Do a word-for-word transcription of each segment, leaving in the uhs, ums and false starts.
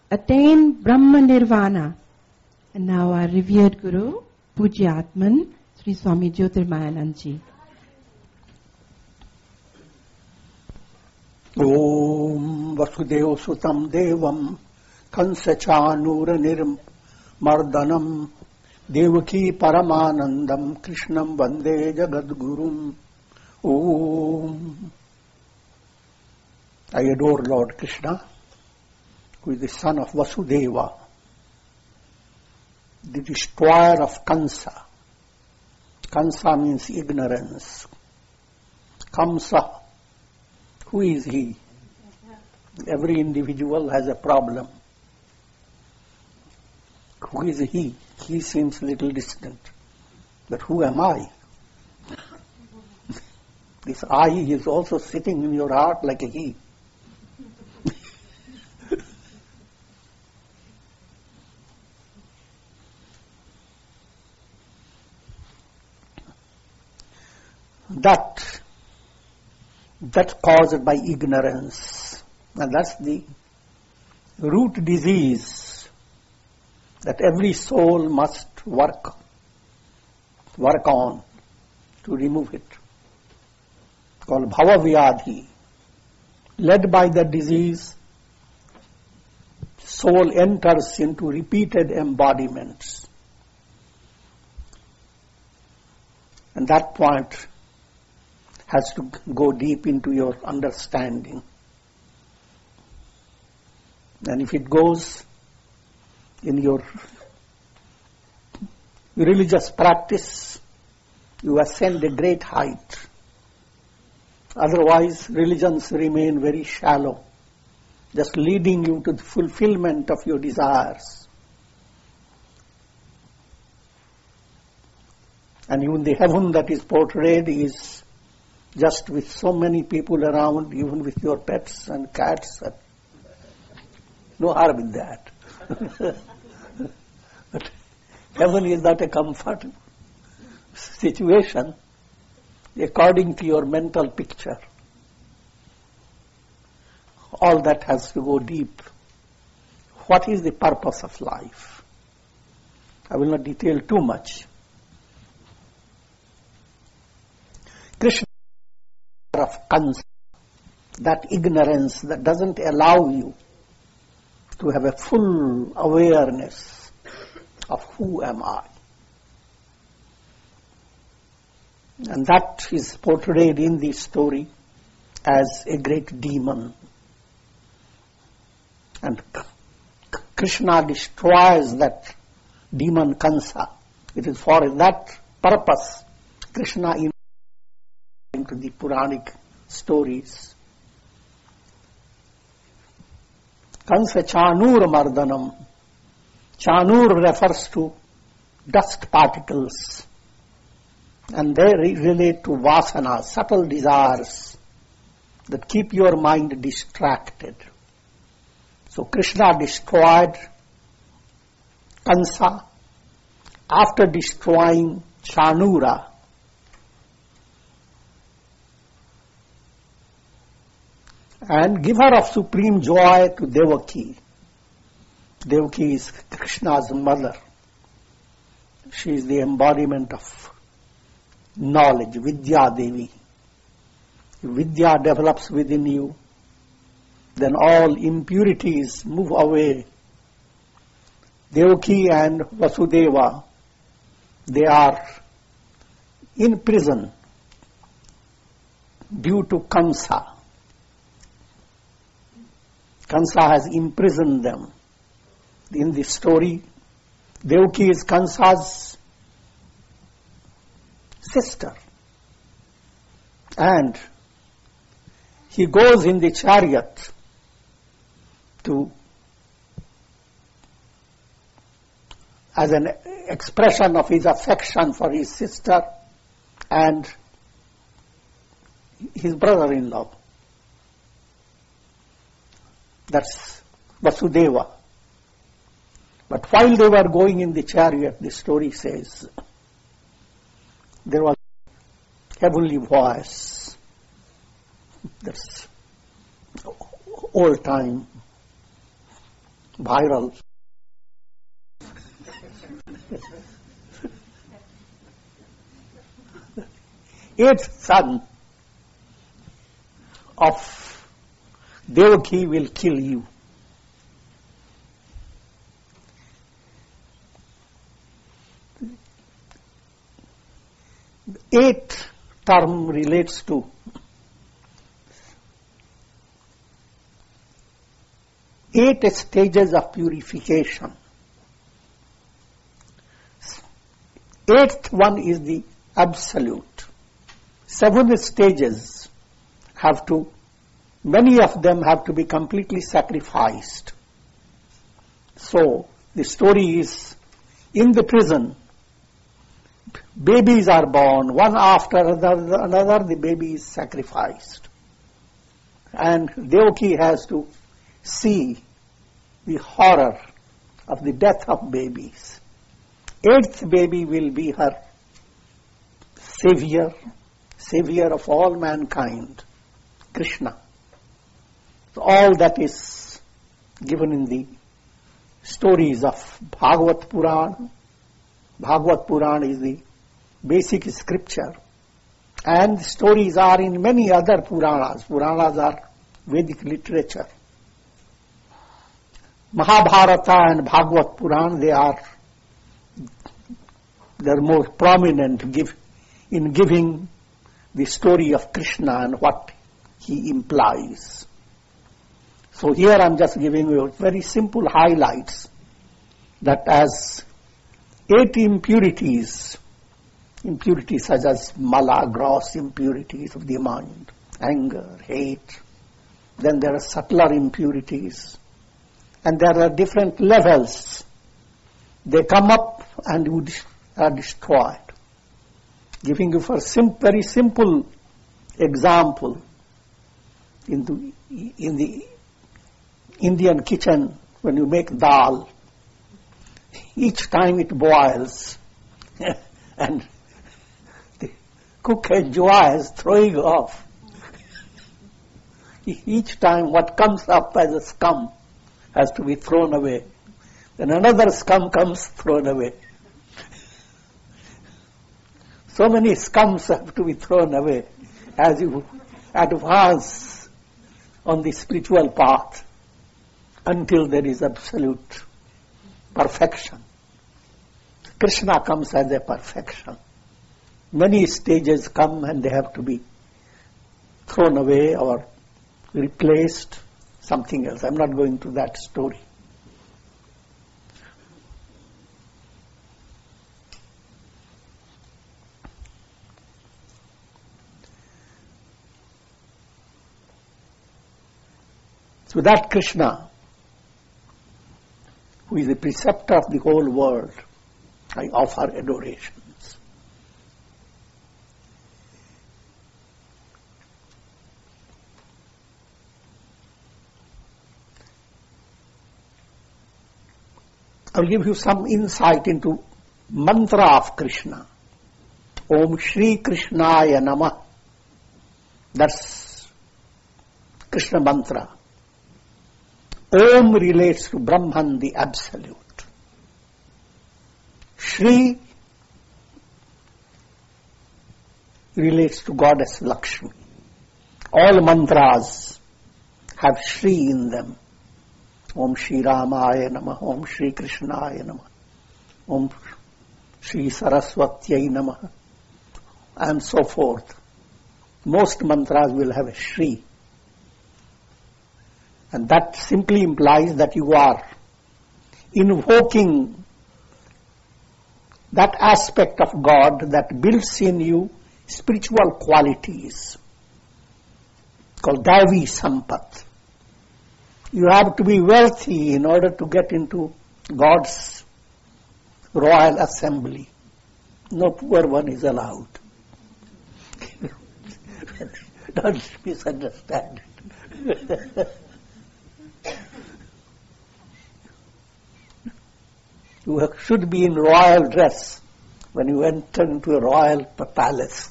attain Brahma Nirvana. And now our revered Guru, Pujya Atman, Sri Swami Jyotirmayanand Ji. Om Vasudeva Sutam Devam Kansa Chanura Niram Mardanam Devaki Paramanandam Krishnam Vande Jagadgurum. Om. I adore Lord Krishna, who is the son of Vasudeva, the destroyer of Kansa. Kansa means ignorance. Kamsa, who is he? Every individual has a problem. Who is he? He seems a little distant. But who am I? This I is also sitting in your heart like a he. That, that caused by ignorance. And that's the root disease that every soul must work, work on to remove it. Called Bhava Vyadhi. Led by the disease, soul enters into repeated embodiments. And that point has to go deep into your understanding. And if it goes in your religious practice, you ascend a great height. Otherwise, religions remain very shallow, just leading you to the fulfillment of your desires. And even the heaven that is portrayed is just with so many people around, even with your pets and cats. No harm in that. But heaven is not a comfortable situation according to your mental picture. All that has to go deep. What is the purpose of life? I will not detail too much. Krishna of Kansa, that ignorance that doesn't allow you to have a full awareness of who am I. And that is portrayed in the story as a great demon. And Krishna destroys that demon Kansa. It is for that purpose Krishna into the Puranic stories. Kansa Chanur Mardanam. Chanur refers to dust particles, and they relate to vasana, subtle desires that keep your mind distracted. So Krishna destroyed Kansa after destroying Chanura. And giver of supreme joy to Devaki. Devaki is Krishna's mother. She is the embodiment of knowledge, Vidya Devi. If Vidya develops within you, then all impurities move away. Devaki and Vasudeva, they are in prison due to Kamsa. Kansa has imprisoned them. In the story, Devaki is Kansa's sister. And he goes in the chariot to, as an expression of his affection for his sister and his brother-in-law. That's Vasudeva. But while they were going in the chariot, the story says, there was a heavenly voice. That's old time viral. Eighth son of Devaki will kill you. The eighth term relates to eight stages of purification. Eighth one is the absolute. Seven stages have to, many of them have to be completely sacrificed. So, the story is, in the prison, babies are born, one after another, another the baby is sacrificed. And Devaki has to see the horror of the death of babies. Eighth baby will be her savior, savior of all mankind, Krishna. So all that is given in the stories of Bhagavad Purana. Bhagavad Purana is the basic scripture, and the stories are in many other Puranas. Puranas are Vedic literature. Mahabharata and Bhagavad Purana, they are they are more prominent give, in giving the story of Krishna and what he implies. So here I am just giving you very simple highlights that as eight impurities, impurities such as mala, gross impurities of the mind, anger, hate, then there are subtler impurities, and there are different levels. They come up and would are destroyed. Giving you for sim- very simple example, in the, in the Indian kitchen, when you make dal, each time it boils, and the cook enjoys throwing off. Each time what comes up as a scum has to be thrown away. Then another scum comes thrown away. So many scums have to be thrown away as you advance on the spiritual path until there is absolute perfection. Krishna comes as a perfection. Many stages come and they have to be thrown away or replaced, something else. I'm not going to that story. So that Krishna, who is the preceptor of the whole world, I offer adorations. I'll give you some insight into mantra of Krishna. Om Shri Krishnaya Namah. That's Krishna mantra. Om relates to Brahman, the Absolute. Shri relates to Goddess Lakshmi. All mantras have Shri in them. Om Shri Ramaya Namah, Om Shri Krishnaya Namah, Om Shri Saraswatyai Namah, and so forth. Most mantras will have a Shri. And that simply implies that you are invoking that aspect of God that builds in you spiritual qualities called Davi Sampat. You have to be wealthy in order to get into God's royal assembly. No poor one is allowed. Don't misunderstand it. You should be in royal dress when you enter into a royal palace.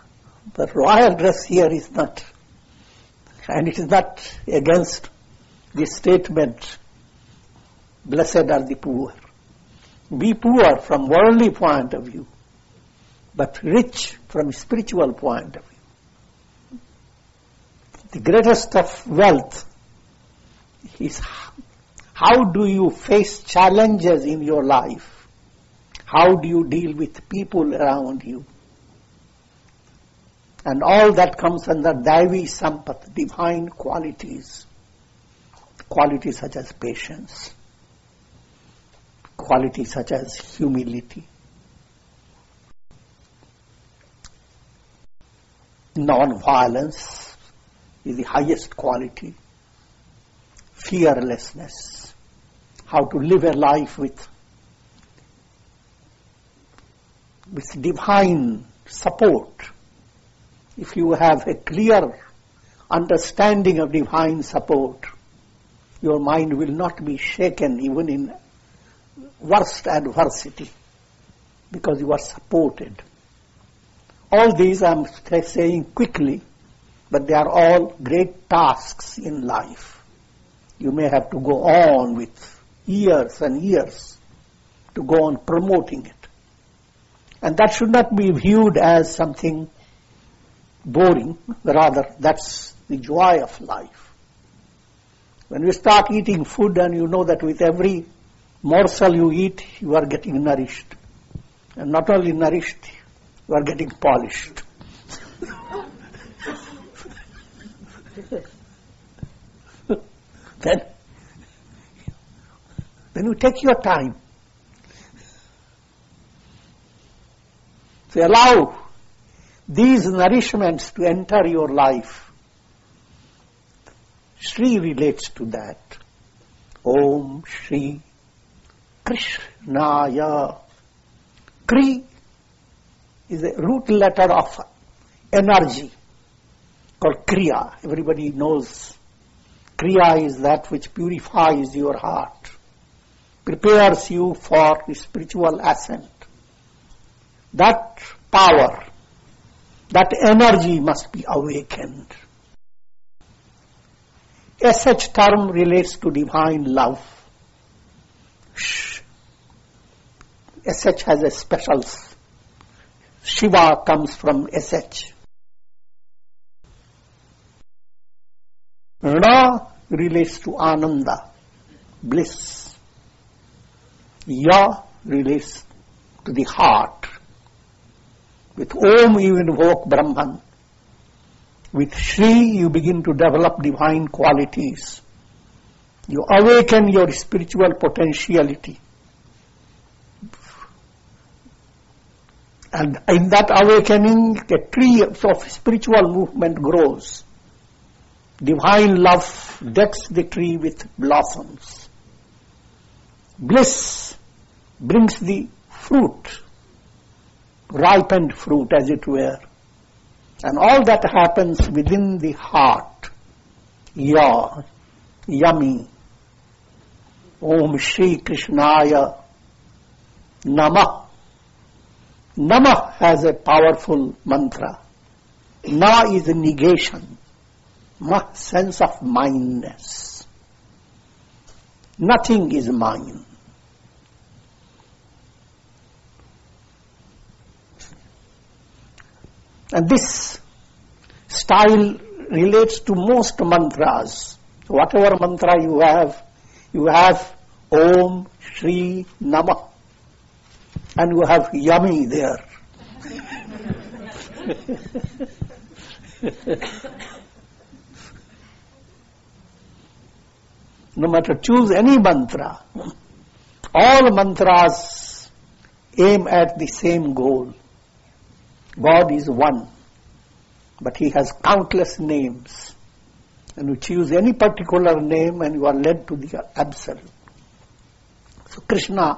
But royal dress here is not, and it is not against the statement, blessed are the poor. Be poor from worldly point of view, but rich from spiritual point of view. The greatest of wealth is how do you face challenges in your life? How do you deal with people around you? And all that comes under Daivi Sampat, divine qualities. Qualities such as patience, qualities such as humility, non-violence is the highest quality, fearlessness, how to live a life with, with divine support. If you have a clear understanding of divine support, your mind will not be shaken even in worst adversity because you are supported. All these I am saying quickly, but they are all great tasks in life. You may have to go on with years and years to go on promoting it. And that should not be viewed as something boring, rather that's the joy of life. When you start eating food and you know that with every morsel you eat, you are getting nourished. And not only nourished, you are getting polished. then, then you take your time. So allow these nourishments to enter your life. Shri relates to that. Om Shri Krishnaya. Kri is a root letter of energy called Kriya. Everybody knows Kriya is that which purifies your heart, prepares you for the spiritual ascent. That power, that energy must be awakened. A such term relates to divine love. Sh. A such has a special. Shiva comes from S H. Ra relates to Ananda, bliss. Ya relates to the heart. With Om you invoke Brahman. With Shri you begin to develop divine qualities. You awaken your spiritual potentiality. And in that awakening, a tree of spiritual movement grows. Divine love decks the tree with blossoms. Bliss brings the fruit, ripened fruit as it were. And all that happens within the heart. Ya, yummy. Om Shri Krishnaya Namah. Namah has a powerful mantra. Na is a negation. Ma, sense of mineness. Nothing is mine. And this style relates to most mantras. So whatever mantra you have, you have Om Shri Namah. And you have yummy there. No matter, choose any mantra. All mantras aim at the same goal. God is one, but He has countless names. And you choose any particular name and you are led to the Absolute. So Krishna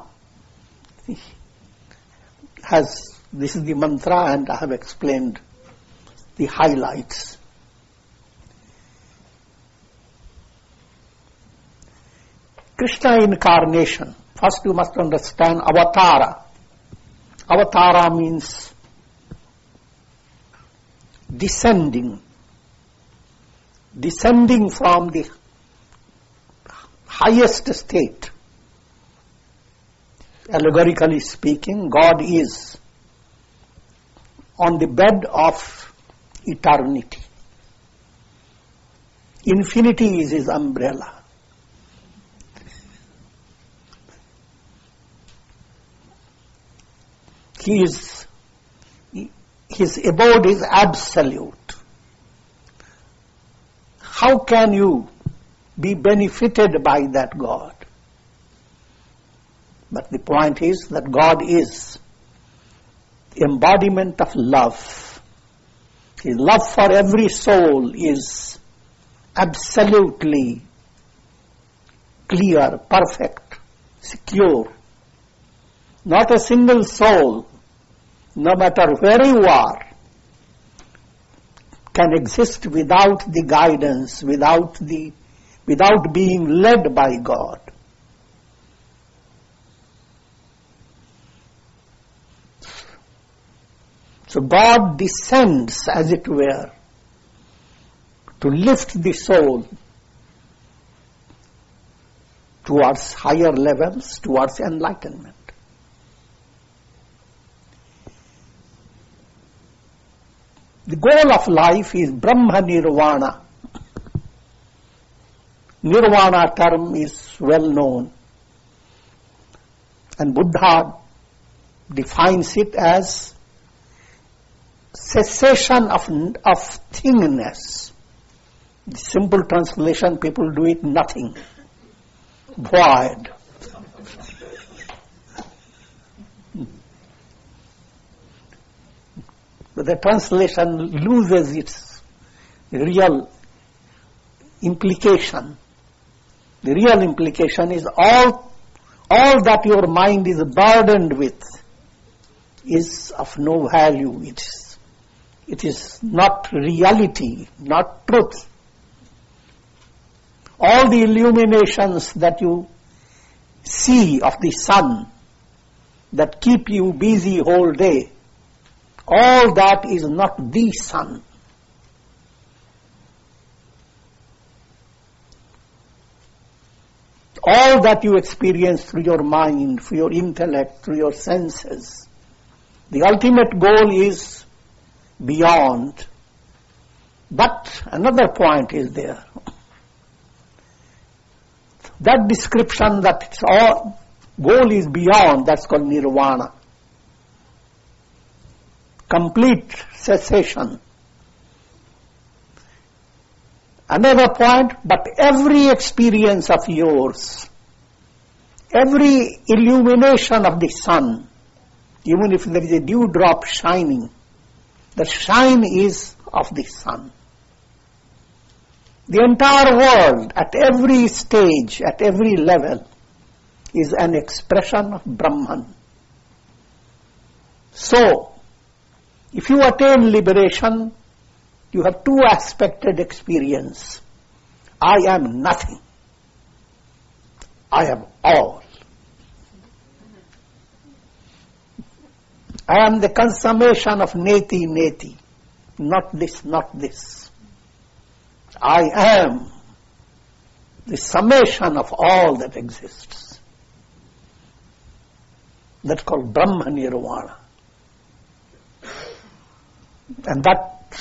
has, this is the mantra and I have explained the highlights. Krishna incarnation. First you must understand avatara. Avatara means descending. Descending from the highest state. Allegorically speaking, God is on the bed of eternity. Infinity is his umbrella. He is, his abode is absolute. How can you be benefited by that God? But the point is that God is embodiment of love. His love for every soul is absolutely clear, perfect, secure. Not a single soul, no matter where you are, can exist without the guidance, without the, without being led by God. So God descends, as it were, to lift the soul towards higher levels, towards enlightenment. The goal of life is Brahma Nirvana. Nirvana term is well known, and Buddha defines it as cessation of, of thingness. The simple translation, people do it nothing. Void. But the translation loses its real implication. The real implication is all, all that your mind is burdened with is of no value. It is, it is not reality, not truth. All the illuminations that you see of the sun that keep you busy whole day, all that is not the sun. All that you experience through your mind, through your intellect, through your senses, the ultimate goal is beyond. But another point is there. That description that it's all goal is beyond, that's called nirvana. Complete cessation. Another point, but every experience of yours, every illumination of the sun, even if there is a dewdrop shining, the shine is of the sun. The entire world, at every stage, at every level, is an expression of Brahman. So, if you attain liberation, you have two aspected experience. I am nothing. I am all. I am the consummation of neti neti. Not this, not this. I am the summation of all that exists. That's called Brahma Nirvana. And that,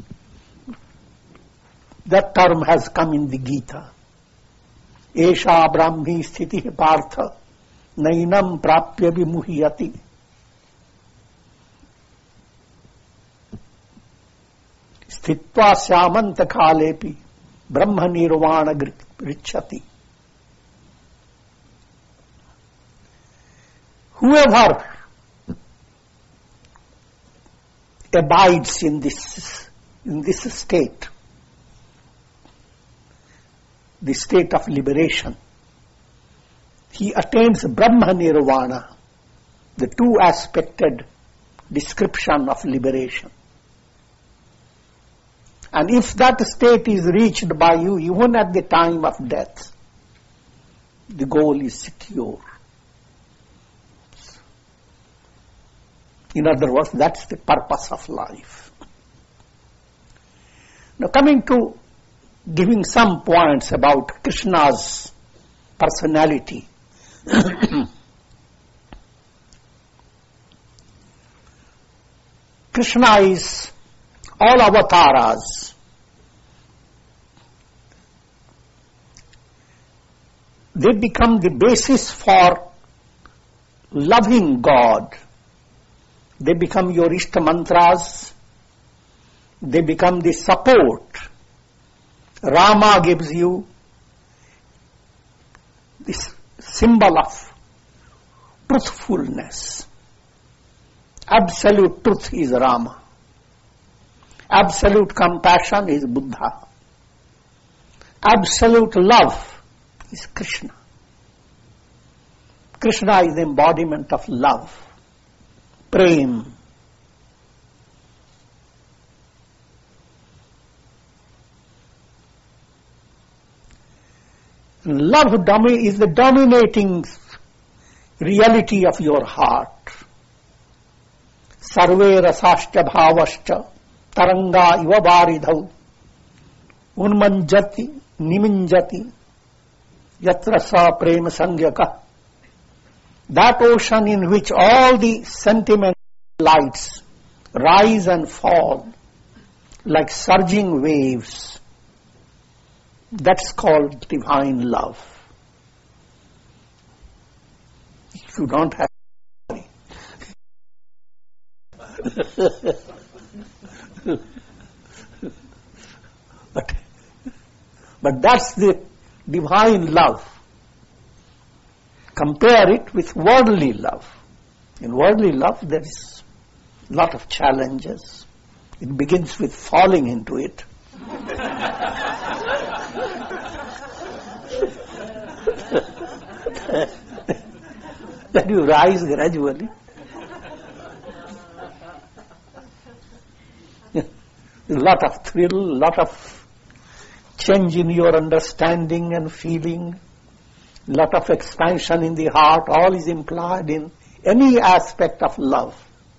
that term has come in the Gita. Esha Brahmi Sthiti Partha Nainam Prapya Vimuhyati. Sthitva Syamanta Khalepi Brahma Nirvana Richati. Whoever abides in this, in this state, the state of liberation, he attains Brahma Nirvana, the two-aspected description of liberation. And if that state is reached by you, even at the time of death, the goal is secure. In other words, that's the purpose of life. Now coming to giving some points about Krishna's personality. Krishna is all avatars. They become the basis for loving God. They become your Ishta mantras. They become the support. Rama gives you this symbol of truthfulness. Absolute truth is Rama. Absolute compassion is Buddha. Absolute love is Krishna. Krishna is the embodiment of love, prem. Love domi- is the dominating reality of your heart. Sarve rasascha bhavascha taranga iva varidhau unmanjati niminjati yatra sa prema sangyaka. That ocean in which all the sentiment lights rise and fall like surging waves, that's called divine love. If you don't have but, but that's the divine love. Compare it with worldly love. In worldly love there is a lot of challenges. It begins with falling into it. Then you rise gradually. A lot of thrill, a lot of change in your understanding and feeling, a lot of expansion in the heart, all is implied in any aspect of love.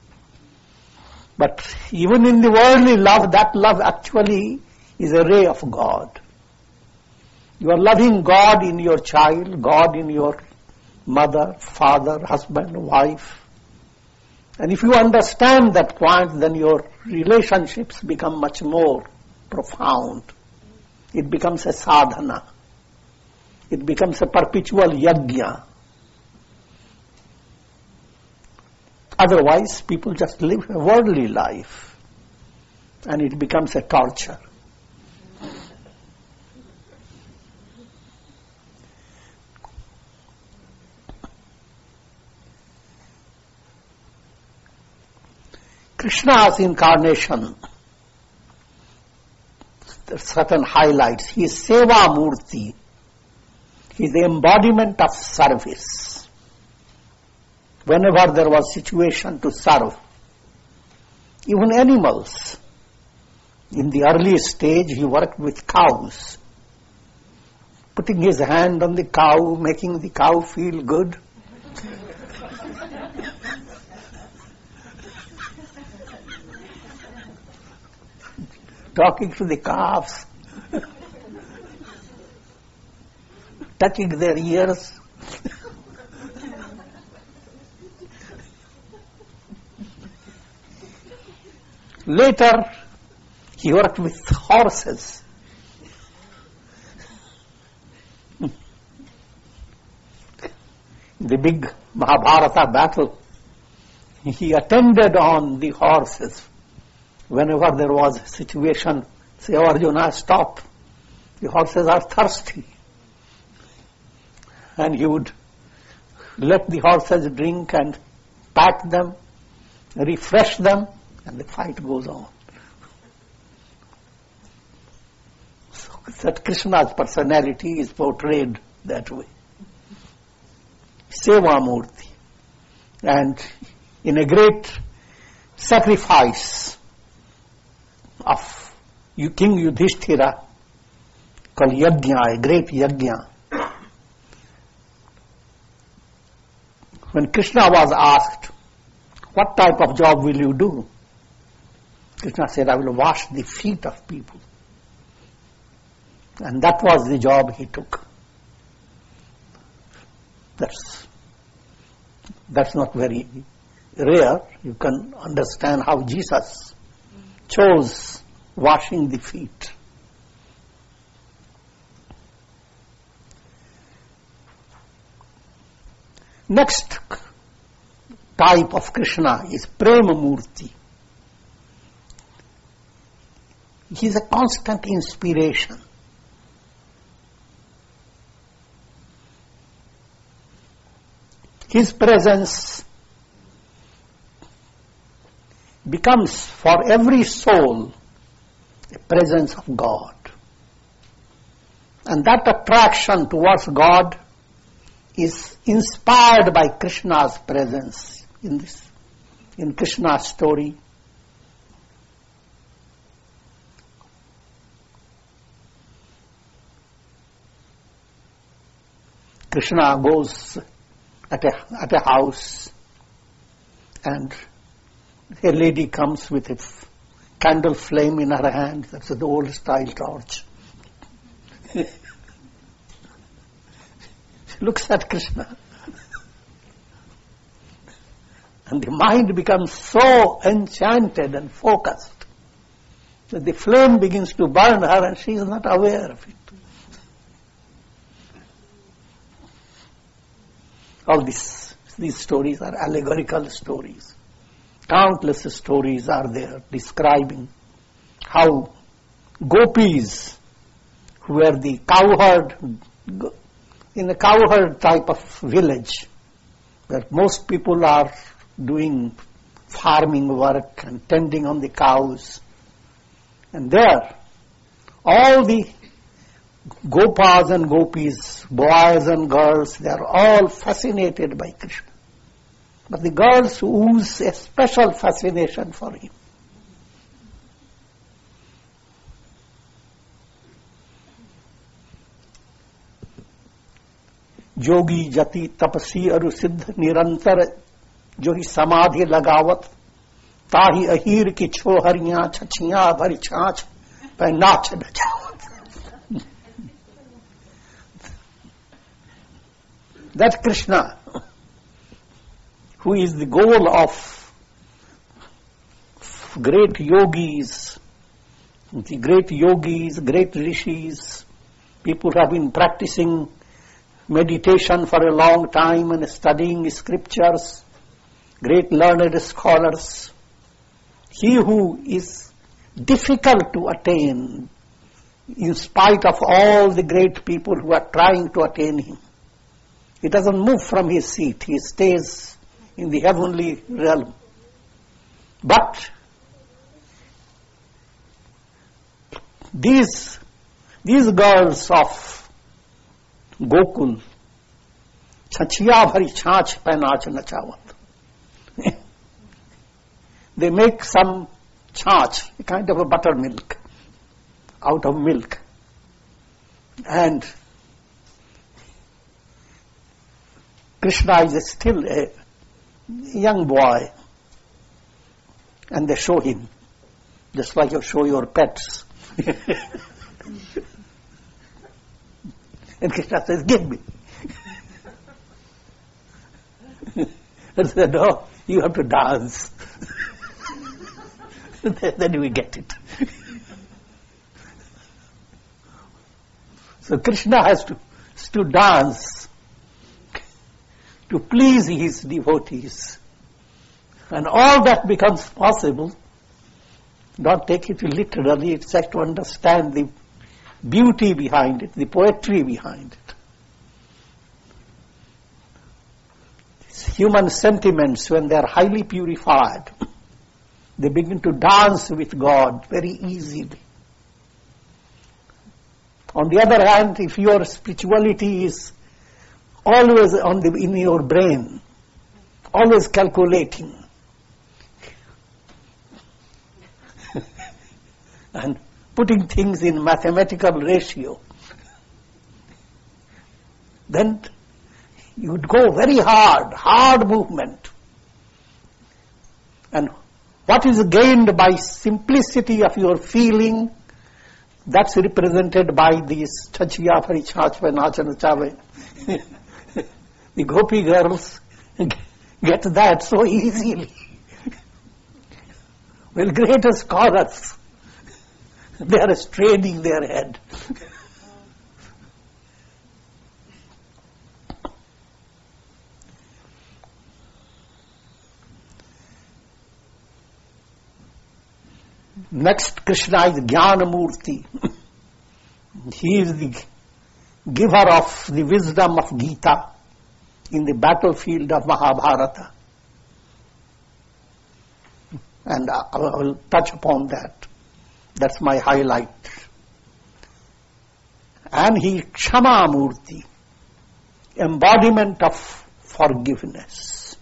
But even in the worldly love, that love actually is a ray of God. You are loving God in your child, God in your mother, father, husband, wife. And if you understand that point, then your relationships become much more profound. It becomes a sadhana. It becomes a perpetual yajna. Otherwise, people just live a worldly life, and it becomes a torture. Krishna's incarnation, there are certain highlights. He is Seva Murti. He is the embodiment of service. Whenever there was situation to serve, even animals. In the early stage, he worked with cows, putting his hand on the cow, making the cow feel good. Talking to the calves, touching their ears. Later, he worked with horses. The big Mahabharata battle, he attended on the horses. Whenever there was a situation, say, "Oh, Arjuna, stop. The horses are thirsty." And he would let the horses drink and pat them, refresh them, and the fight goes on. So that Krishna's personality is portrayed that way. Seva Murti. And in a great sacrifice of King Yudhishthira, called Yajna, a great Yajna. When Krishna was asked, "What type of job will you do?" Krishna said, "I will wash the feet of people." And that was the job he took. That's, that's not very rare. You can understand how Jesus chose washing the feet. Next type of Krishna is Prema Murti. He is a constant inspiration. His presence becomes for every soul a presence of God. And that attraction towards God is inspired by Krishna's presence in this, in Krishna's story. Krishna goes at a, at a house, and a lady comes with a f- candle flame in her hand. That's the old style torch. She looks at Krishna, and the mind becomes so enchanted and focused that the flame begins to burn her, and she is not aware of it. All this, these stories are allegorical stories. Countless stories are there describing how gopis, who were the cowherd, in a cowherd type of village, where most people are doing farming work and tending on the cows. And there, all the Gopas and Gopis, boys and girls, they are all fascinated by Krishna. But the girls ooze a special fascination for him. जोगी जति तपसी अरु सिद्ध निरंतर जो ही समाधि लगावत ताही अहीर की छोहरियां छछियां भरी छाछ पे नाच नचावत. That Krishna, who is the goal of great yogis, the great yogis, great rishis, people who have been practicing meditation for a long time and studying scriptures, great learned scholars. He who is difficult to attain, in spite of all the great people who are trying to attain him. He doesn't move from his seat. He stays in the heavenly realm. But these, these girls of Gokul, Chachiya bhari chach pe naach nachawat. They make some chach, a kind of a buttermilk, out of milk. And Krishna is still a young boy, and they show him, just like you show your pets. And Krishna says, give me. And said, no, you have to dance. Then we get it. So Krishna has to, to dance to please his devotees. And all that becomes possible. Don't take it literally, it's just to understand the beauty behind it, the poetry behind it. These human sentiments, when they are highly purified, they begin to dance with God very easily. On the other hand, if your spirituality is always on the, in your brain, always calculating, and putting things in mathematical ratio, then you would go very hard, hard movement. And what is gained by simplicity of your feeling, that's represented by these Chachiya Bhari Chach Pe Naach Nachave. The gopi girls get that so easily. Well, greater scholars, they are straining their head. Next, Krishna is Jnanamurti. He is the giver of the wisdom of Gita in the battlefield of Mahabharata. And I will touch upon that. That's my highlight. And he is Kshamamurti, embodiment of forgiveness.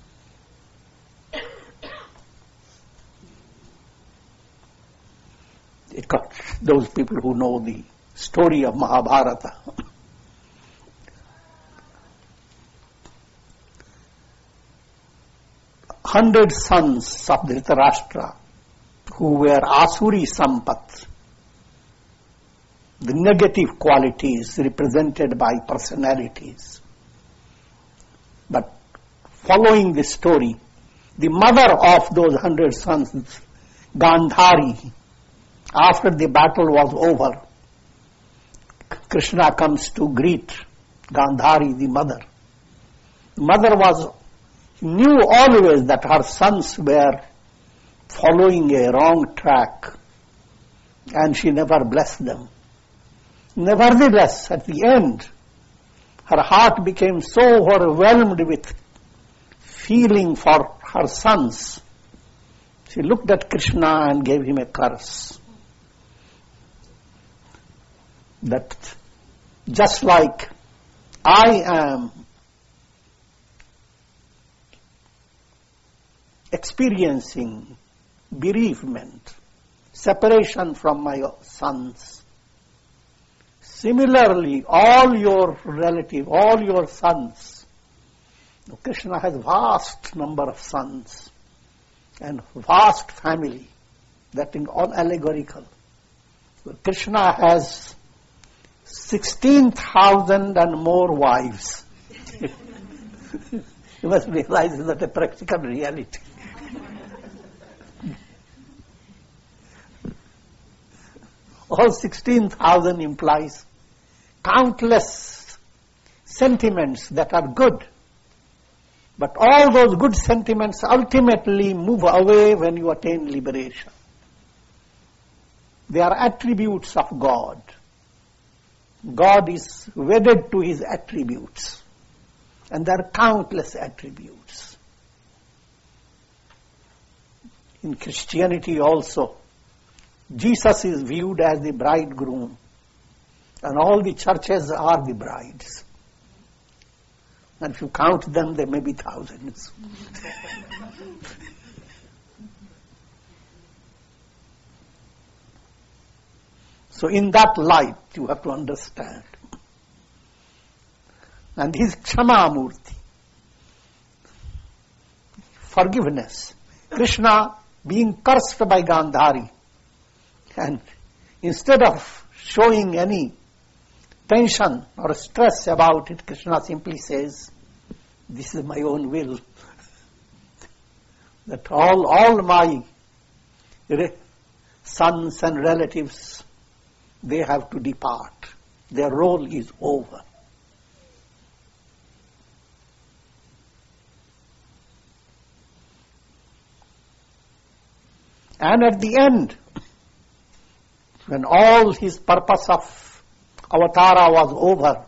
It got those people who know the story of Mahabharata. Hundred sons of Dhritarashtra who were Asuri Sampat, the negative qualities represented by personalities. But following this story, the mother of those hundred sons, Gandhari, after the battle was over, Krishna comes to greet Gandhari, the mother. The mother was knew always that her sons were following a wrong track, and she never blessed them. Nevertheless, at the end, her heart became so overwhelmed with feeling for her sons. She looked at Krishna and gave him a curse. That just like I am experiencing bereavement, separation from my sons, similarly all your relatives, all your sons, Krishna has vast number of sons and vast family, that is all allegorical. Krishna has sixteen thousand and more wives. You must realize that a practical reality. All sixteen thousand implies countless sentiments that are good. But all those good sentiments ultimately move away when you attain liberation. They are attributes of God. God is wedded to his attributes. And there are countless attributes. In Christianity also, Jesus is viewed as the bridegroom, and all the churches are the brides. And if you count them, there may be thousands. So in that light, you have to understand. And his Kshamamurti, forgiveness. Krishna being cursed by Gandhari, and instead of showing any tension or stress about it, Krishna simply says, this is my own will. That all, all my re- sons and relatives, they have to depart. Their role is over. And at the end, when all his purpose of avatara was over,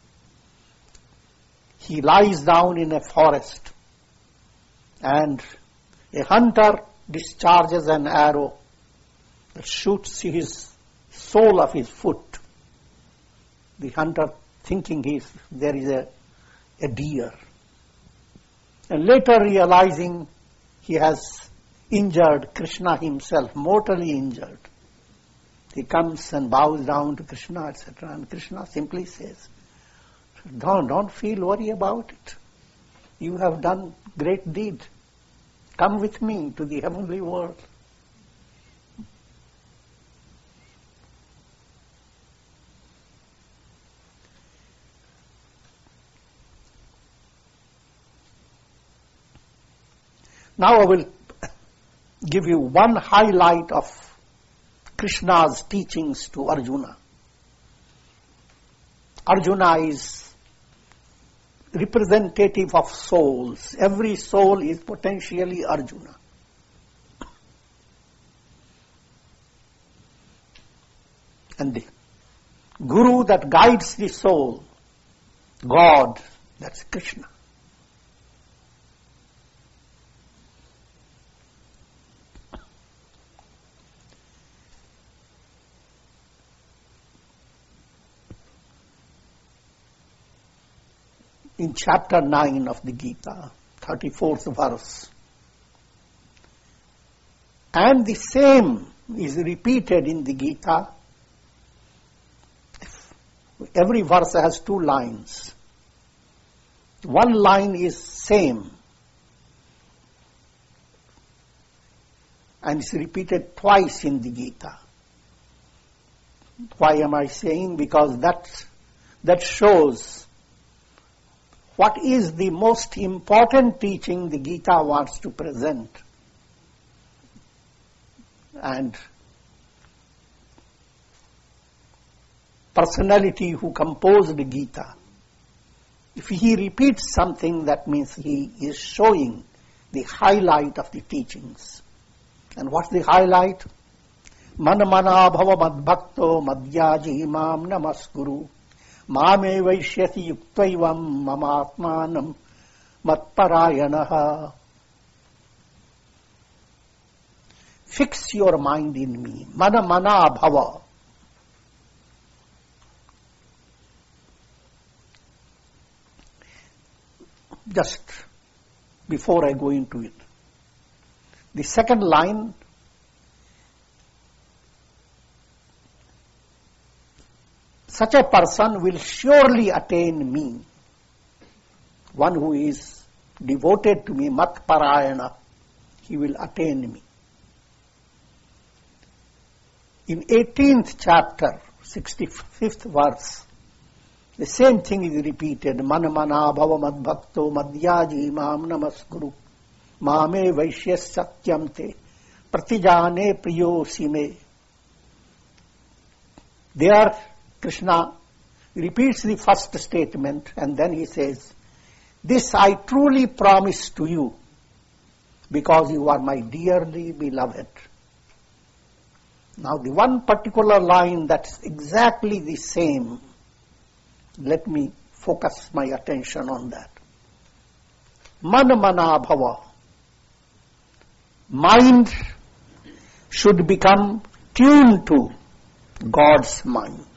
he lies down in a forest, and a hunter discharges an arrow that shoots his sole of his foot. The hunter thinking he is, there is a, a deer. And later realizing he has injured Krishna himself, mortally injured. He comes and bows down to Krishna, et cetera. And Krishna simply says, don't, don't feel worry about it. You have done great deed. Come with me to the heavenly world. Now I will give you one highlight of Krishna's teachings to Arjuna. Arjuna is representative of souls. Every soul is potentially Arjuna. And the Guru that guides the soul, God, that's Krishna. In chapter nine of the Gita, thirty-fourth verse, and the same is repeated in the Gita. Every verse has two lines. One line is same, and it's repeated twice in the Gita. Why am I saying? Because that, that shows what is the most important teaching the Gita wants to present. And personality who composed the Gita, if he repeats something, that means he is showing the highlight of the teachings. And what's the highlight? Mana mana bhava madbhakto madhyaji imam namaskuru mame vaishyati yuktaivam mamatmanam matparayanaha. Fix your mind in me. Mana mana bhava. Just before I go into it, the second line, such a person will surely attain me. One who is devoted to me, mat parayana, he will attain me. In eighteenth chapter, sixty-fifth verse, the same thing is repeated. Mana mana bhava madbhakto madhyaji imam namaskuru mame vaishyas satyam te pratijane priyosi me. There Krishna repeats the first statement and then he says, this I truly promise to you because you are my dearly beloved. Now the one particular line that's exactly the same, let me focus my attention on that. Mana mana bhava. Mind should become tuned to God's mind.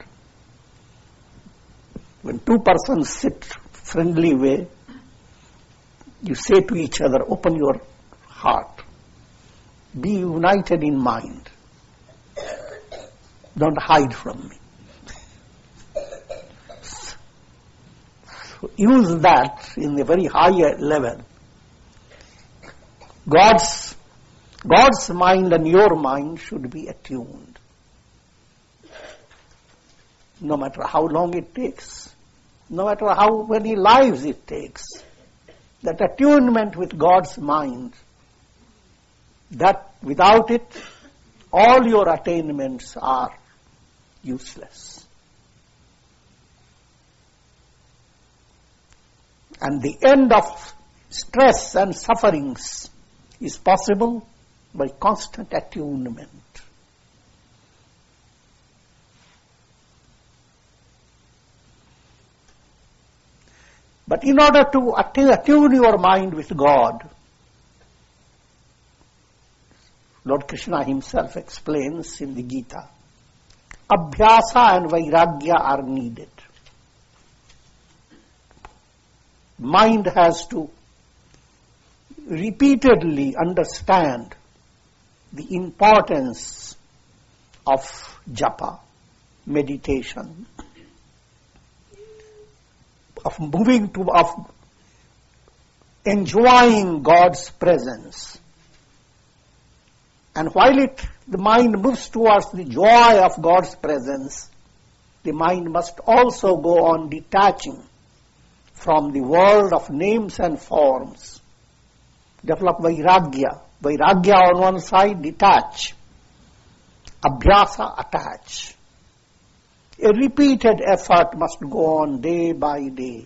When two persons sit friendly way, you say to each other, open your heart. Be united in mind. Don't hide from me. Use that in a very high level. God's, God's mind and your mind should be attuned. No matter how long it takes, no matter how many lives it takes, that attunement with God's mind, that without it, all your attainments are useless. And the end of stress and sufferings is possible by constant attunement. But in order to attune your mind with God, Lord Krishna himself explains in the Gita, Abhyasa and Vairagya are needed. Mind has to repeatedly understand the importance of japa, meditation, of moving to, of enjoying God's presence. And while it, the mind moves towards the joy of God's presence, the mind must also go on detaching from the world of names and forms develop vairagya. Vairagya on one side, detach. Abhyasa, attach. A repeated effort must go on day by day.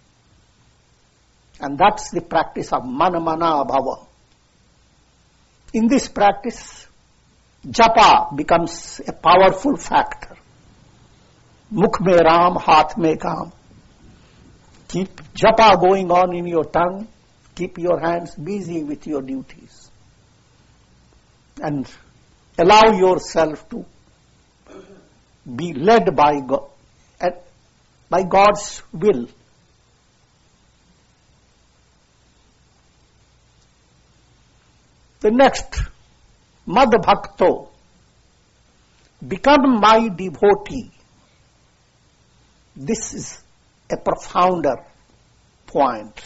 And that's the practice of manamana bhava. In this practice, japa becomes a powerful factor. Mukh me Ram, haath me kam. Keep japa going on in your tongue. Keep your hands busy with your duties. And allow yourself to be led by God, by God's will. The next, Mad Bhakto, become my devotee. This is a profounder point.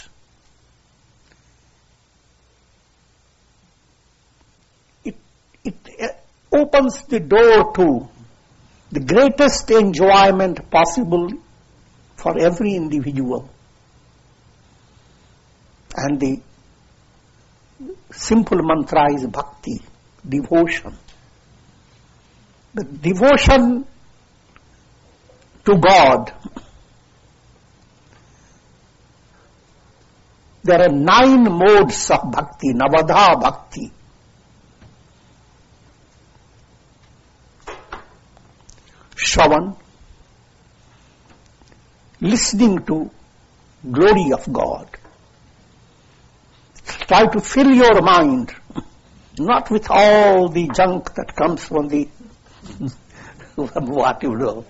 It, it opens the door to the greatest enjoyment possible for every individual. And the simple mantra is bhakti, devotion. The devotion to God. There are nine modes of bhakti, Navadha bhakti. Shravan, listening to glory of God. Try to fill your mind, not with all the junk that comes from the what you know,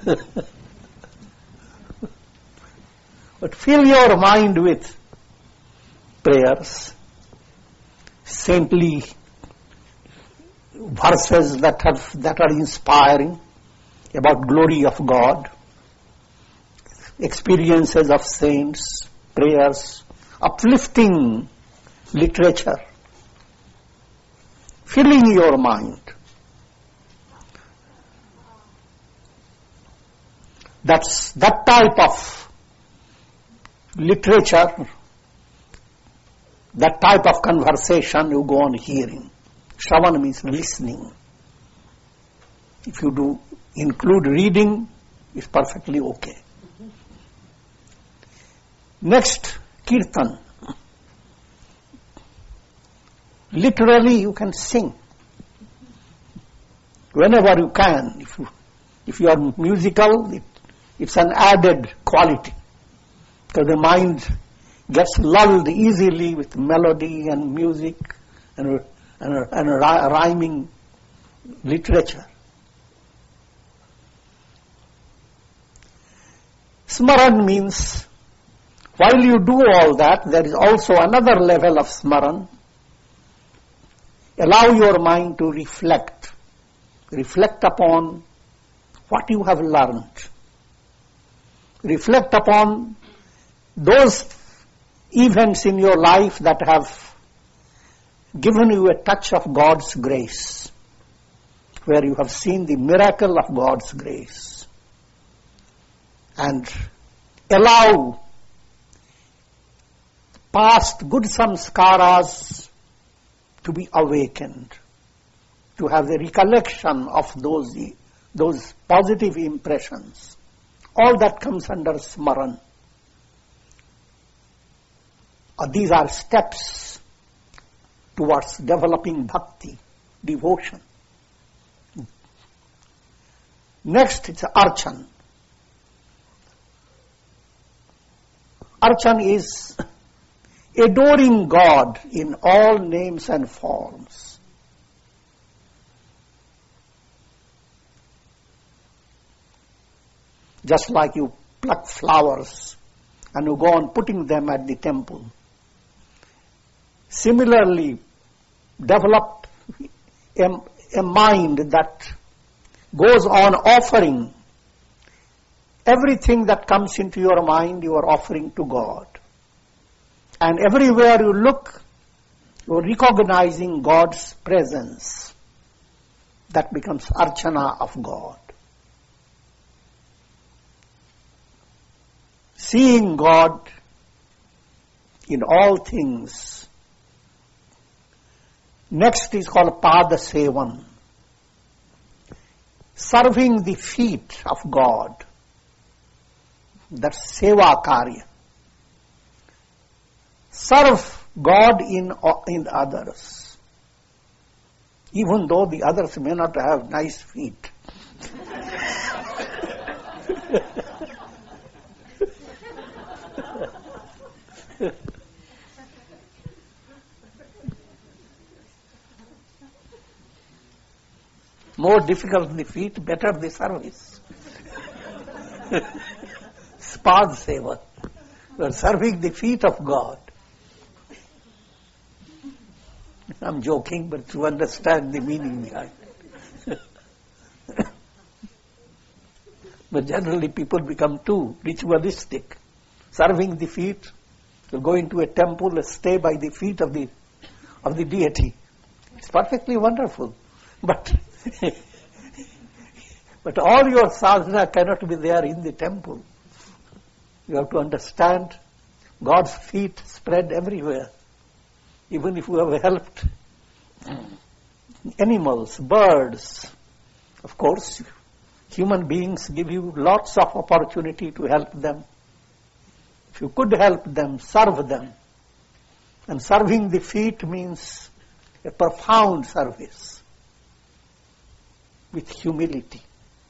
but fill your mind with prayers, saintly verses that have that are inspiring about glory of God, experiences of saints, prayers, uplifting literature, filling your mind. That's that type of literature, that type of conversation you go on hearing. Shravan means listening. If you do include reading, it's perfectly okay. Next, kirtan. Literally, you can sing whenever you can. If you, if you are musical, it, it's an added quality, because the mind gets lulled easily with melody and music and, and, and rhyming literature. Smaran means, while you do all that, there is also another level of smaran. Allow your mind to reflect. Reflect upon what you have learned. Reflect upon those events in your life that have given you a touch of God's grace, where you have seen the miracle of God's grace. And allow past good samskaras to be awakened, to have the recollection of those, those positive impressions. All that comes under smaran. Uh, these are steps towards developing bhakti, devotion. Next, it's archan. Archan is adoring God in all names and forms. Just like you pluck flowers and you go on putting them at the temple. Similarly, develop a, a mind that goes on offering. Everything that comes into your mind, you are offering to God. And everywhere you look, you are recognizing God's presence. That becomes archana of God. Seeing God in all things Next is called Pada Sevan. Serving the feet of God. That's Seva Karya. Serve God in, in others. Even though the others may not have nice feet. More difficult the feet, better the service. Spad Seva. You are serving the feet of God. I'm joking, but to understand the meaning behind it. But generally people become too ritualistic. Serving the feet, you go into a temple and stay by the feet of the of the deity. It's perfectly wonderful. But but all your sadhana cannot be there in the temple. You have to understand God's feet spread everywhere. Even if you have helped animals, birds, of course, human beings give you lots of opportunity to help them. If you could help them, serve them. And serving the feet means a profound service with humility.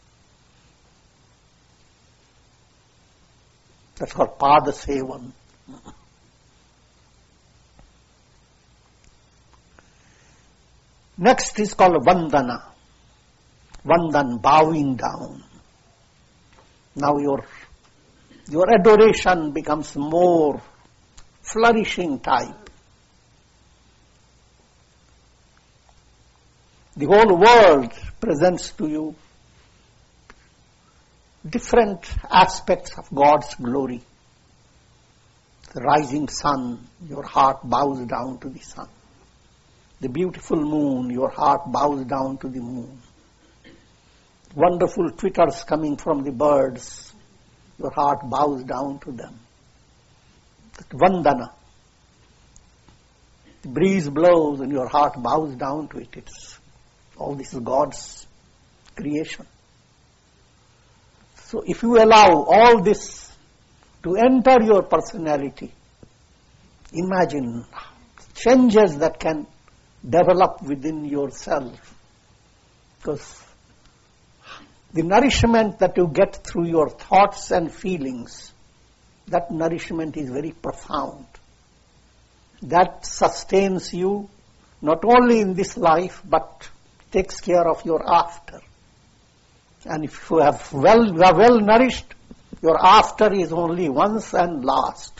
That's called Pada Sevan. Next is called Vandana. Vandan, bowing down. Now your, your adoration becomes more flourishing type. The whole world presents to you different aspects of God's glory. The rising sun, your heart bows down to the sun. The beautiful moon, your heart bows down to the moon. Wonderful twitters coming from the birds, your heart bows down to them. That Vandana. The breeze blows and your heart bows down to it. It's, all this is God's creation. So if you allow all this to enter your personality, imagine changes that can develop within yourself. Because the nourishment that you get through your thoughts and feelings, that nourishment is very profound. That sustains you not only in this life, but takes care of your after. And if you have well, you are well nourished, your after is only once and last.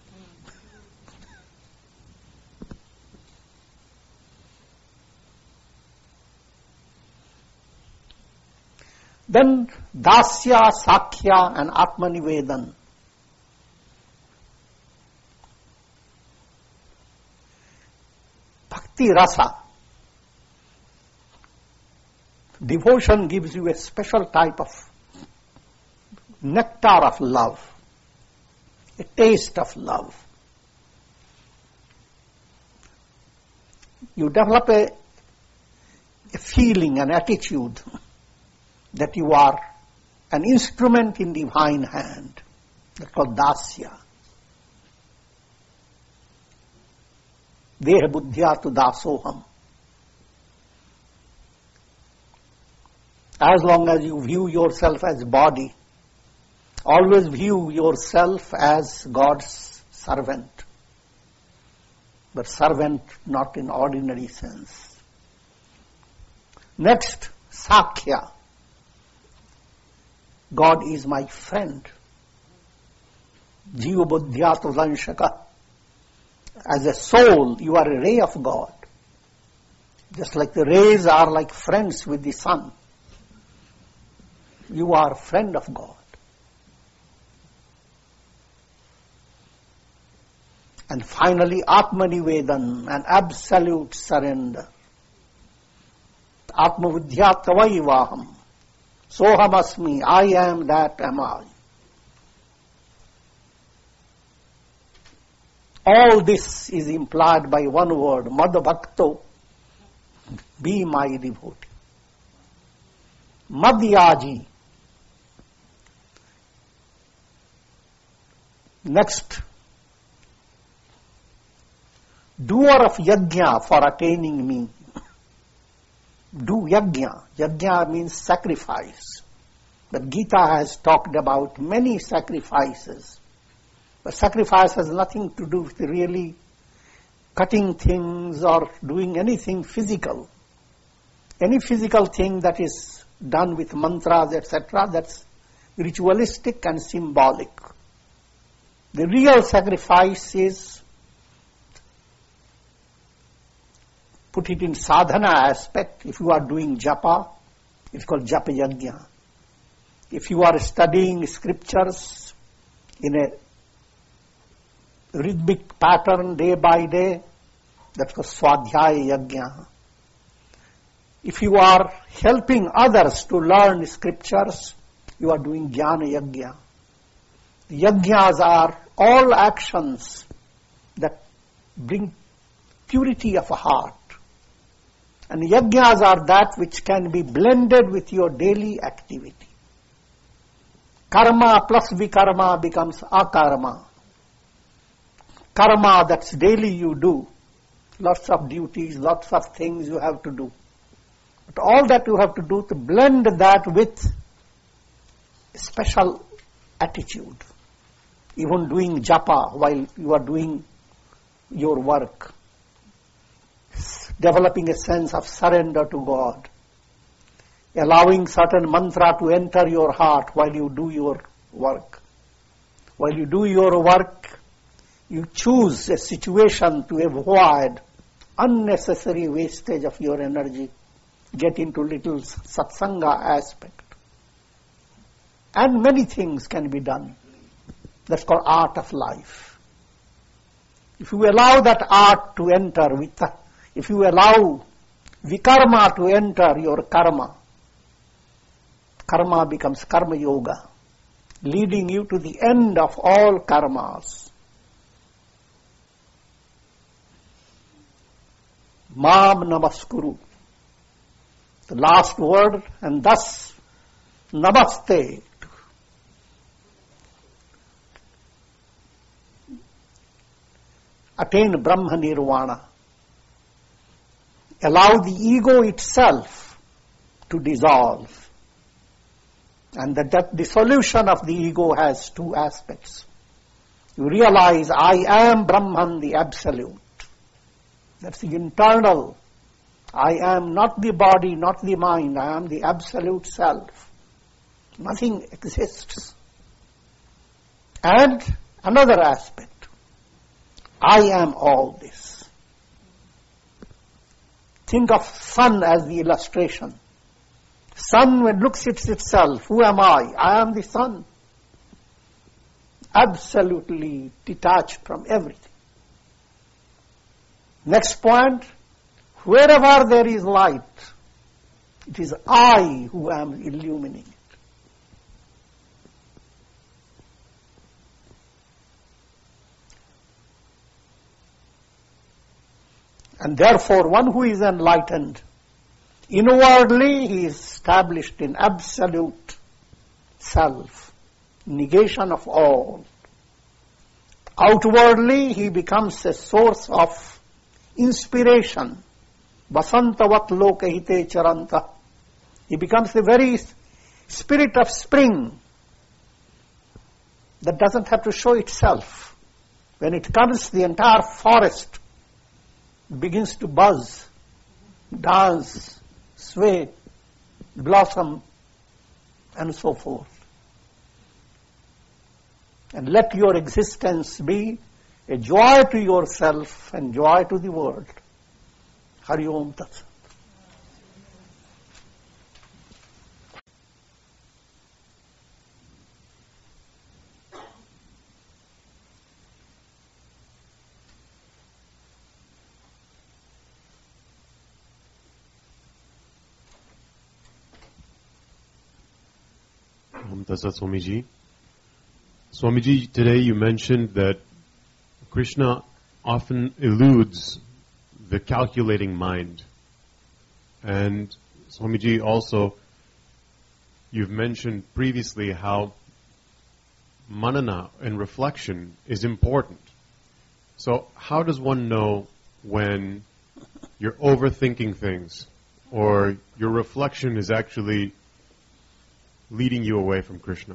Then Dasya, Sakhya and Atmanivedan. Bhakti Rasa. Devotion gives you a special type of nectar of love, a taste of love. You develop a, a feeling, an attitude that you are an instrument in divine hand. That's called Dasya. Deha buddhyatu dasoham. As long as you view yourself as body, always view yourself as God's servant. But servant not in ordinary sense. Next, Sakhya. God is my friend. Jiva buddhyatu lanshaka. As a soul, you are a ray of God. Just like the rays are like friends with the sun. You are a friend of God. And finally, Atmanivedan, an absolute surrender. Atmavidyat tavaivaham. Soham asmi, I am that am I. All this is implied by one word, Madbhakto. Be my devotee. Madhyaji. Next, doer of yajna for attaining me. Do yajna. Yajna means sacrifice. But Gita has talked about many sacrifices. But sacrifice has nothing to do with really cutting things or doing anything physical. Any physical thing that is done with mantras, et cetera, that's ritualistic and symbolic. The real sacrifice is, put it in sadhana aspect. If you are doing japa, it's called japa yajna. If you are studying scriptures in a rhythmic pattern day by day, that's called swadhyaya yajna. If you are helping others to learn scriptures, you are doing jnana yajna. The yajnas are all actions that bring purity of a heart. And yajnas are that which can be blended with your daily activity. Karma plus vikarma becomes akarma. Karma, that's daily you do. Lots of duties, lots of things you have to do. But all that you have to do to blend that with special attitude. Even doing japa while you are doing your work. Developing a sense of surrender to God. Allowing certain mantra to enter your heart while you do your work. While you do your work, you choose a situation to avoid unnecessary wastage of your energy. Get into little satsanga aspect. And many things can be done. That's called art of life. If you allow that art to enter, with, if you allow vikarma to enter your karma, karma becomes karma yoga, leading you to the end of all karmas. Mam namaskuru. The last word, and thus namaste. Attain Brahma Nirvana. Allow the ego itself to dissolve. And that, that dissolution of the ego has two aspects. You realize, I am Brahman, the Absolute. That's the internal. I am not the body, not the mind. I am the Absolute Self. Nothing exists. And another aspect. I am all this. Think of sun as the illustration. Sun, when looks at itself, who am I? I am the sun. Absolutely detached from everything. Next point, wherever there is light, it is I who am illumining it. And therefore, one who is enlightened, inwardly he is established in absolute self, negation of all. Outwardly, he becomes a source of inspiration. Vasantavat lokahite charanta. He becomes the very spirit of spring that doesn't have to show itself. When it comes, the entire forest begins to buzz, dance, sway, blossom, and so forth. And let your existence be a joy to yourself and joy to the world. Hari Om Tat Sat. Om Tat Sat, Swamiji. Swamiji, today you mentioned that Krishna often eludes the calculating mind. And Swamiji, also, you've mentioned previously how manana and reflection is important. So how does one know when you're overthinking things or your reflection is actually leading you away from Krishna?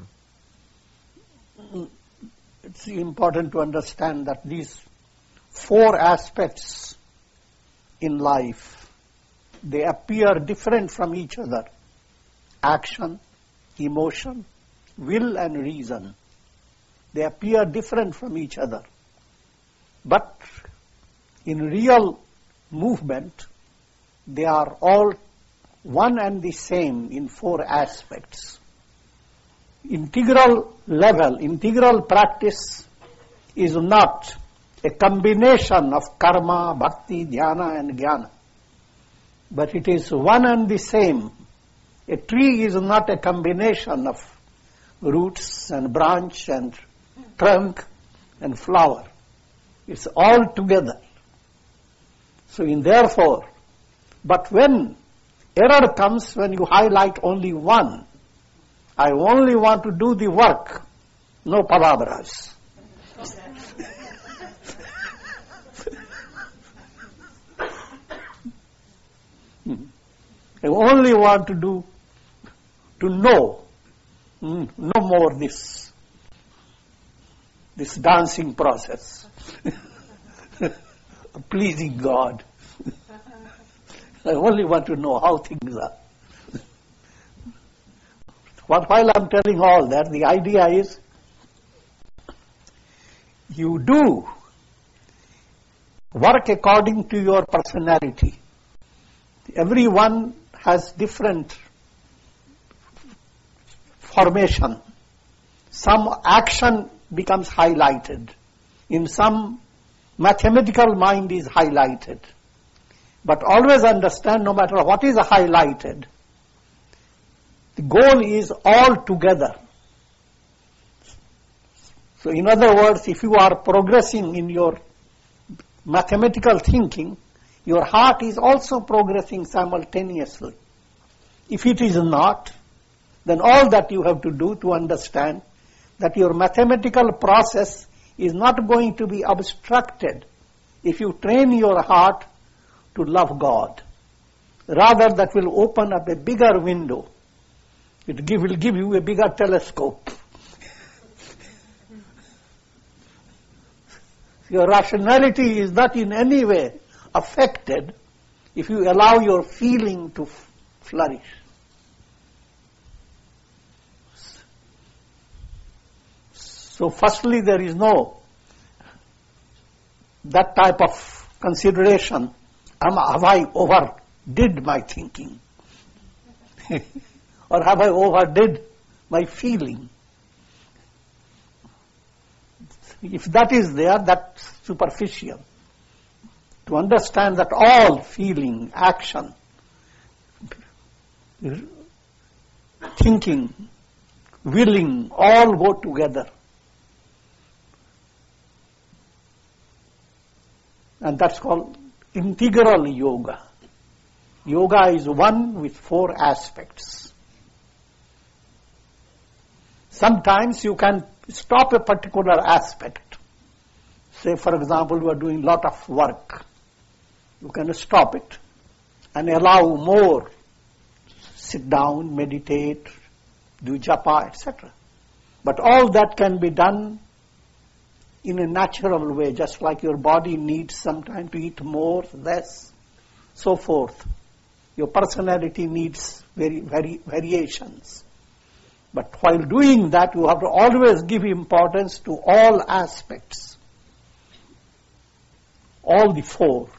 It's important to understand that these four aspects in life, they appear different from each other. Action, emotion, will and reason. They appear different from each other. But in real movement, they are all one and the same in four aspects. Integral level, integral practice is not a combination of karma, bhakti, dhyana and jnana. But it is one and the same. A tree is not a combination of roots and branch and trunk and flower. It's all together. So in therefore, but when error comes when you highlight only one, I only want to do the work, no palabras. I only want to do, to know, no more this, this dancing process, pleasing God. I only want to know how things are. But while I'm telling all that, the idea is you do work according to your personality. Everyone has different formation. Some action becomes highlighted. In some, mathematical mind is highlighted. But always understand, no matter what is highlighted, the goal is all together. So in other words, if you are progressing in your mathematical thinking, your heart is also progressing simultaneously. If it is not, then all that you have to do to understand that your mathematical process is not going to be obstructed if you train your heart to love God. Rather, that will open up a bigger window. It give, will give you a bigger telescope. Your rationality is not in any way affected if you allow your feeling to f- flourish. So firstly, there is no that type of consideration. Am, have I overdid my thinking? Or have I overdid my feeling? If that is there, that's superficial. To understand that all feeling, action, thinking, willing, all go together. And that's called integral yoga. Yoga is one with four aspects. Sometimes you can stop a particular aspect. Say, for example, you are doing a lot of work. You can stop it and allow more. Sit down, meditate, do japa, et cetera. But all that can be done in a natural way, just like your body needs some time to eat more, less, so forth. Your personality needs very, very variations. But while doing that, you have to always give importance to all aspects, all the four.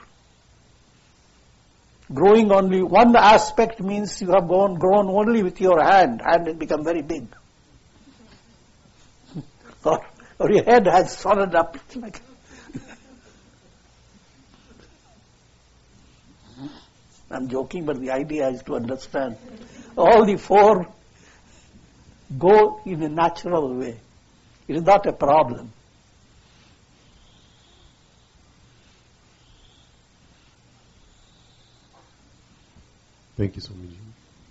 Growing only one aspect means you have gone, grown only with your hand. Hand has become very big. or, or your head has swallowed up. Like I'm joking, but the idea is to understand. All the four go in a natural way. It is not a problem. Thank you, Swamiji.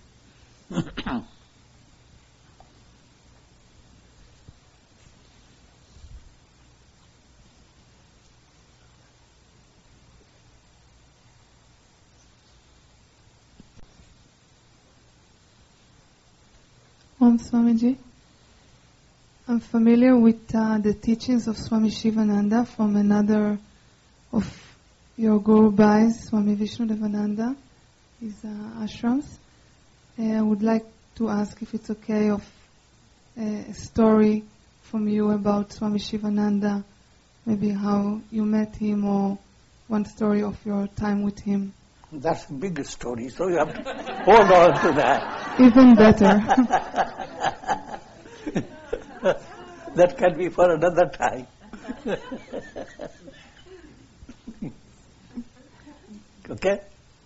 Om Swamiji. I'm familiar with uh, the teachings of Swami Shivananda from another of your Guru Bhais, Swami Vishnudevananda, his uh, ashrams. Uh, I would like to ask if it's okay of uh, a story from you about Swami Shivananda, maybe how you met him or one story of your time with him. That's a big story, so you have to hold on to that. Even better. That can be for another time. Okay?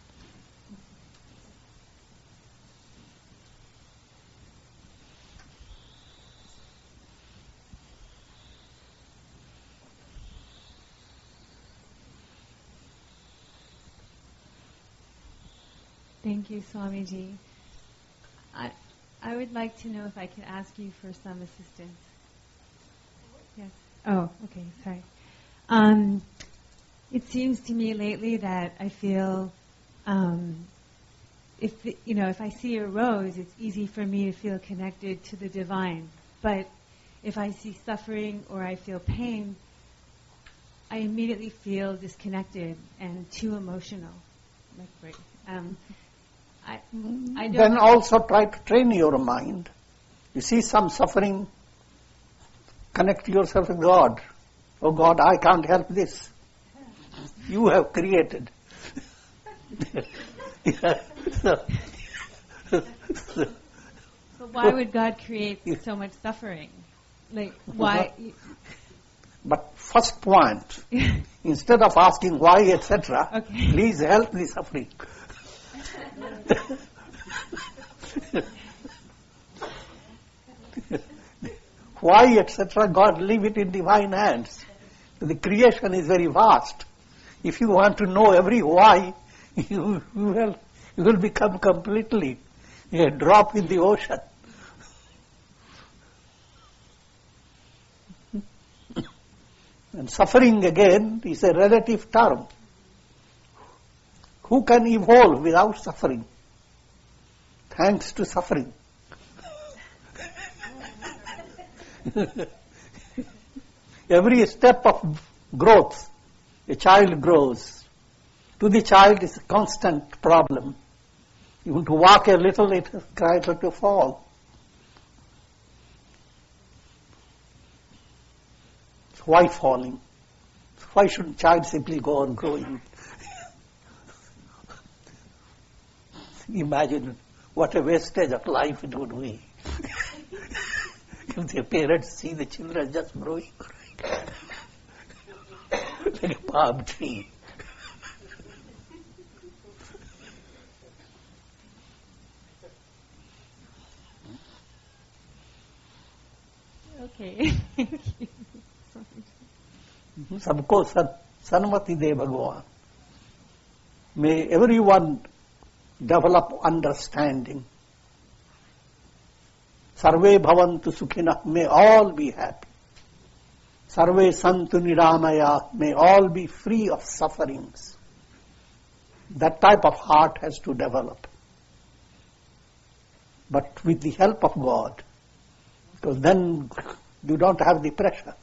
Thank you, Swamiji. I, I would like to know if I could ask you for some assistance. Yes. Oh, okay, sorry. Um, it seems to me lately that I feel, um, if you know, if I see a rose, it's easy for me to feel connected to the divine. But if I see suffering or I feel pain, I immediately feel disconnected and too emotional. Like, right, um, I, I don't Then also try to train your mind. You see some suffering, connect yourself with God. Oh God, I can't help this. You have created. But why would God create so much suffering? Like, why? But first point, instead of asking why, et cetera, Okay. please help the suffering. Why, et cetera, God leave it in divine hands. The creation is very vast. If you want to know every why, you, you will you will become completely a drop in the ocean. And suffering again is a relative term. Who can evolve without suffering? Thanks to suffering. Every step of growth, a child grows. To the child is a constant problem. Even to walk a little, it is likely to fall. Why falling? Why shouldn't child simply go on growing? Imagine what a wastage of life it would be. If the parents see the children just growing, growing like a palm tree. Okay. Thank you. सबको सन्मति दे भगवान. May everyone develop understanding. Sarve bhavantu sukhinah, may all be happy. Sarve santu niramaya, may all be free of sufferings. That type of heart has to develop. But with the help of God, because then you don't have the pressure.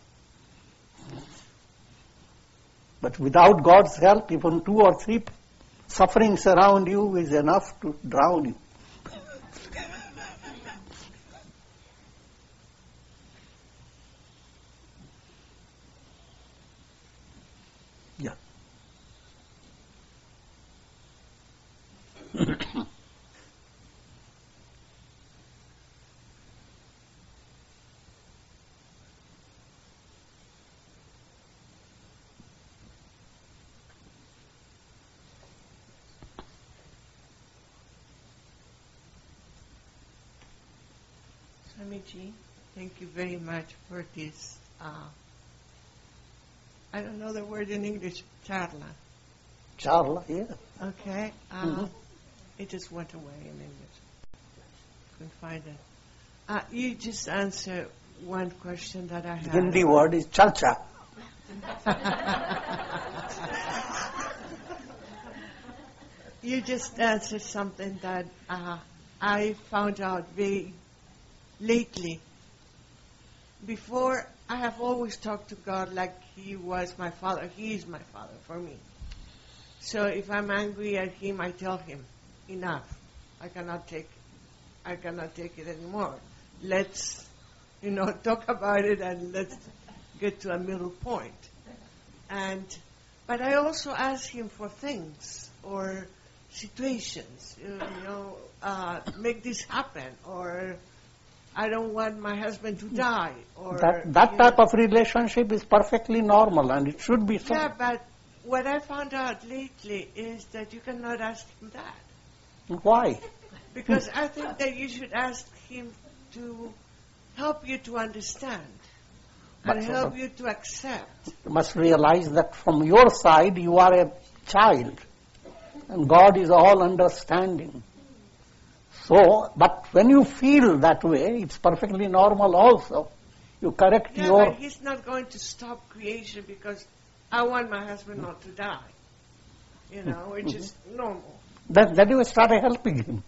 But without God's help, even two or three sufferings around you is enough to drown you. Yeah. Swamiji, thank you very much for this, uh, I don't know the word in English, charla. Charla, yeah. Okay. Uh, Mhm. It just went away in English. Couldn't find it. Uh, you just answer one question that I had. Hindi word is chalcha. You just answered something that uh, I found out very lately. Before, I have always talked to God like He was my Father. He is my Father for me. So if I'm angry at Him, I tell Him, enough. I cannot take, I cannot take it anymore. Let's, you know, talk about it and let's get to a middle point. And, but I also ask Him for things or situations, you know, uh, make this happen, or I don't want my husband to die, or That, that type know. of relationship is perfectly normal and it should be so. Yeah, but what I found out lately is that you cannot ask Him that. Why? Because I think that you should ask Him to help you to understand But and help you to accept. You must realize that from your side you are a child and God is all understanding. So, but when you feel that way, it's perfectly normal also. You correct Yeah, your... but He's not going to stop creation because I want my husband not to die. You know, which is normal. Then, then you start helping him.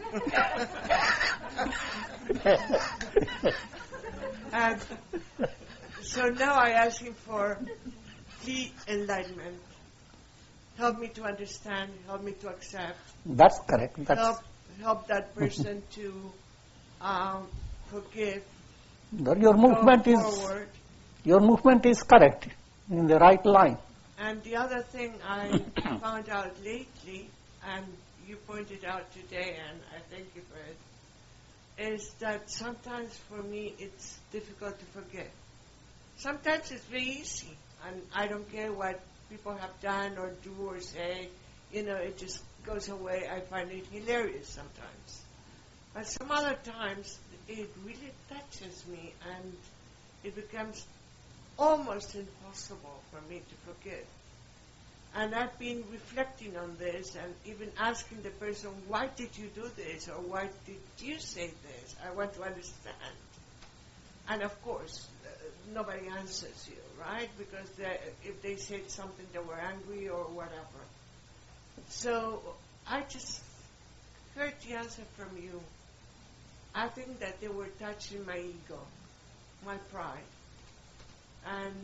And so now I ask Him for the enlightenment. Help me to understand, help me to accept, That's correct. That's, help help that person to um, forgive, your movement go is forward. your movement is correct, in the right line. And the other thing I found out lately, and you pointed out today, and I thank you for it, is that sometimes for me it's difficult to forget. Sometimes it's very easy, and I don't care what people have done or do or say, you know, it just goes away. I find it hilarious sometimes. But some other times it really touches me and it becomes almost impossible for me to forgive. And I've been reflecting on this and even asking the person, why did you do this? Or why did you say this? I want to understand. And of course, uh, nobody answers you, right? Because if they said something, they were angry or whatever. So I just heard the answer from you. I think that they were touching my ego, my pride. And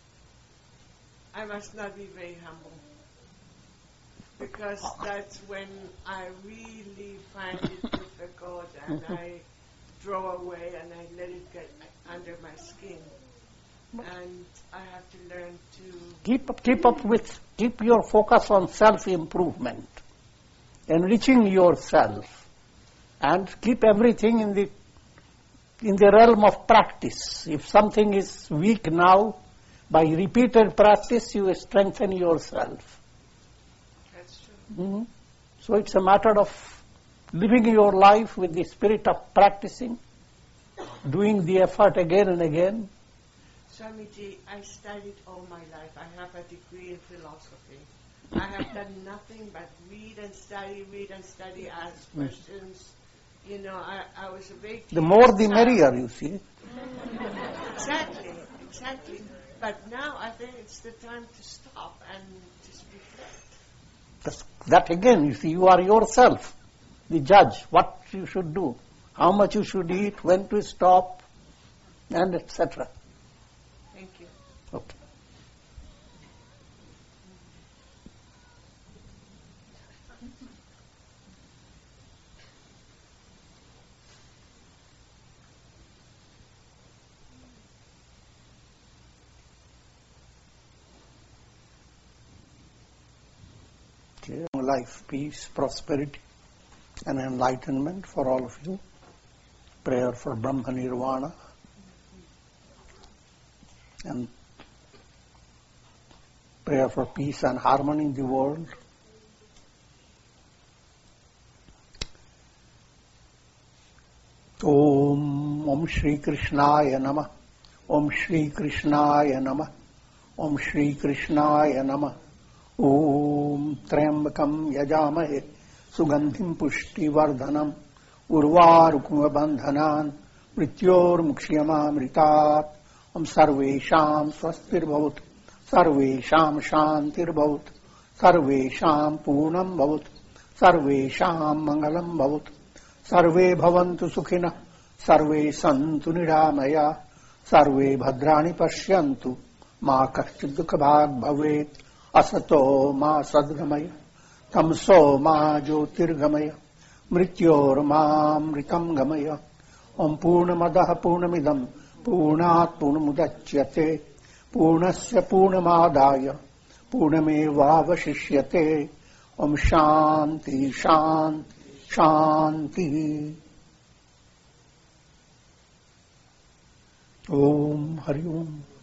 I must not be very humble. Because that's when I really find it difficult and I draw away and I let it get under my skin. And I have to learn to... Keep up, keep up with, keep your focus on self-improvement, enriching yourself, and keep everything in the in the realm of practice. If something is weak now, by repeated practice, you strengthen yourself. That's true. Mm-hmm. So it's a matter of living your life with the spirit of practicing, doing the effort again and again. Swamiji, I studied all my life. I have a degree in philosophy. I have done nothing but read and study, read and study, ask questions. You know, I, I was a very... The more the child. merrier, you see. Exactly, exactly. But now I think it's the time to stop and just reflect. That's, that again, you see, you are yourself, the judge, what you should do, how much you should eat, when to stop, and et cetera. Thank you. Okay. Okay. Life, peace, prosperity, and enlightenment for all of you. Prayer for Brahma Nirvana. And prayer for peace and harmony in the world. Om Om Shri Krishnaya Namah. Om Shri Krishnaya Namah. Om Shri Krishnaya Namah. Om Trambakam Yajamahe सुगंधिं पुष्टिवर्धनम् उर्वारुकबन्धनान् मृत्योर्मुक्ष्यमामृतात् ओम सर्वेषां स्वस्तिर्भवतु सर्वेषां शान्तिर्भवतु सर्वेषां पूर्णं भवतु सर्वेषां मंगलं भवतु सर्वे भवन्तु सुखिनः सर्वे सन्तु निरामया सर्वे भद्राणि पश्यन्तु मा कश्चित् दुःखभाग् भवेत् असतो मा सद्गमय तमसो मा ज्योतिर्गमय मृत्योर्मामृतं गमय ओम पूर्णमदः पूर्णमिदं पूर्णात् पूर्णमुदच्यते पूर्णस्य पूर्णमादाय पूर्णमेवावशिष्यते ओम शांति शांति शांति ओम हरि ओम।